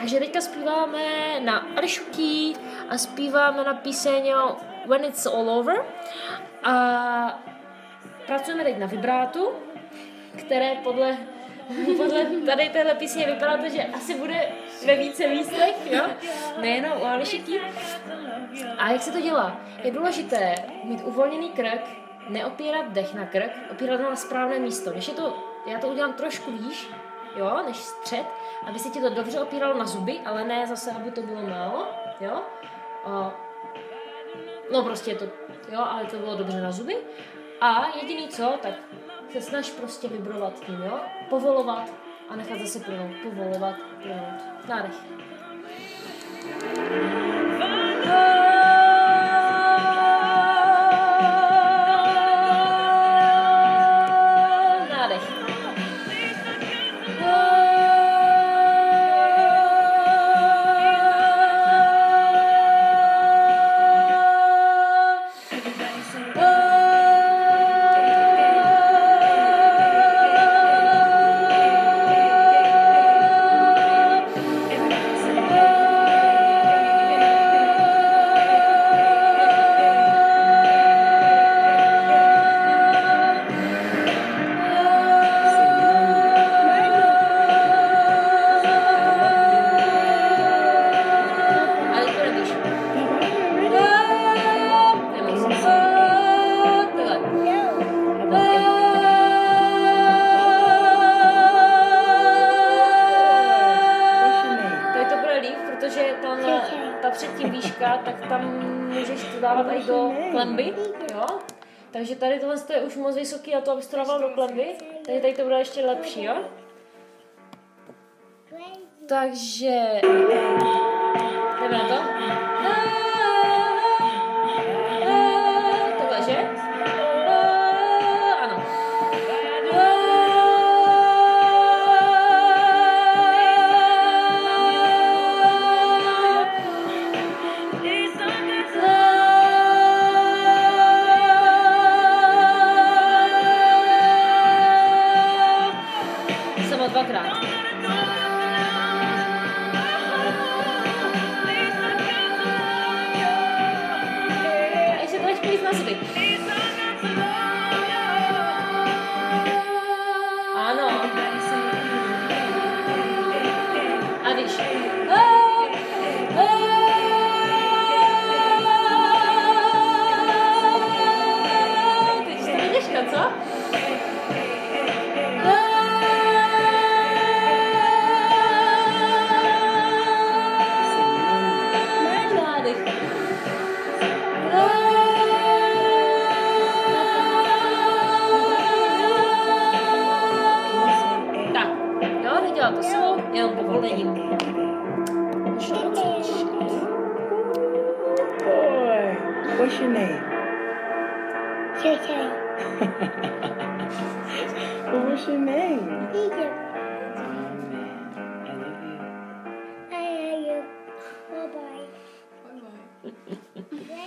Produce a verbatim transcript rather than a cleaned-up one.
Takže teďka zpíváme na Alicia Keys a zpíváme na píseň When It's All Over. A pracujeme teď na vibrátu, které podle, podle tady téhle písně vypadá to, že asi bude ve více místech, jo? Nejenom u Alicia Keys. A jak se to dělá? Je důležité mít uvolněný krk, neopírat dech na krk, opírat na správné místo. Když je to, já to udělám trošku výš, jo, než střed, aby se ti to dobře opíralo na zuby, ale ne zase, aby to bylo málo, jo. A, no prostě je to, jo, ale to bylo dobře na zuby. A jediný co, tak se snaž prostě vibrovat tím, jo, povolovat a nechat zase plynout, povolovat, plynout. Nádech. Ta předtím výška, tak tam můžeš to dávat i do klemby, jo? Takže tady tohle je už moc vysoký a to, abys to dával do klemby, takže tady to bude ještě lepší, jo? Takže jdeme na to. Tohle, že? Ano. Dvakrát. A ještě trošku víc na zuby. Ano. A víš. Teď to je těžká, co? To jsou jenom povolením. Boy, what's your name? J J. Well, what's your name? Egypt.